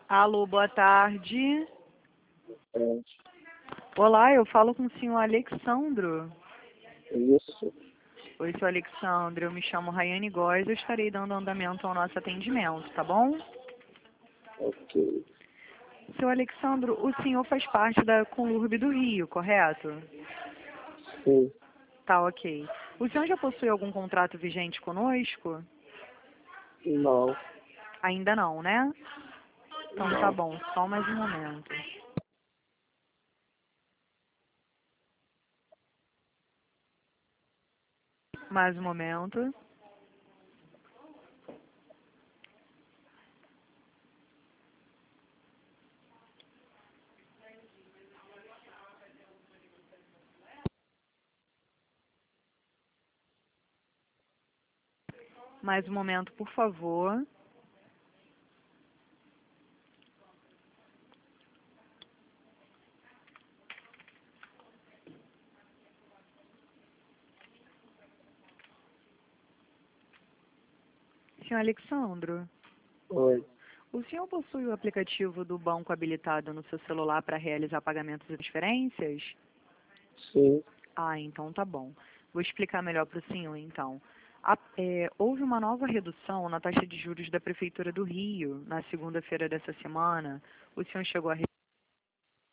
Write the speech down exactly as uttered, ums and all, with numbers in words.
Alô, boa tarde. É, Olá, eu falo com o senhor Alexandro. isso, Oi, senhor Alexandro, eu me chamo Rayane Góes, eu estarei dando andamento ao nosso atendimento, tá bom? ok. Senhor Alexandro, o senhor faz parte da Conlurb do Rio, correto? Sim, Tá, ok. O senhor já possui algum contrato vigente conosco? não, Ainda não, né? Então tá não. bom, só mais um momento. Mais um momento. Mais um momento, por favor. Senhor Alexandro, Oi, o senhor possui o aplicativo do banco habilitado no seu celular para realizar pagamentos e transferências? sim, Ah, então tá bom. Vou explicar melhor para o senhor, então. A- é, houve uma nova redução na taxa de juros da Prefeitura do Rio na segunda-feira dessa semana. O senhor chegou a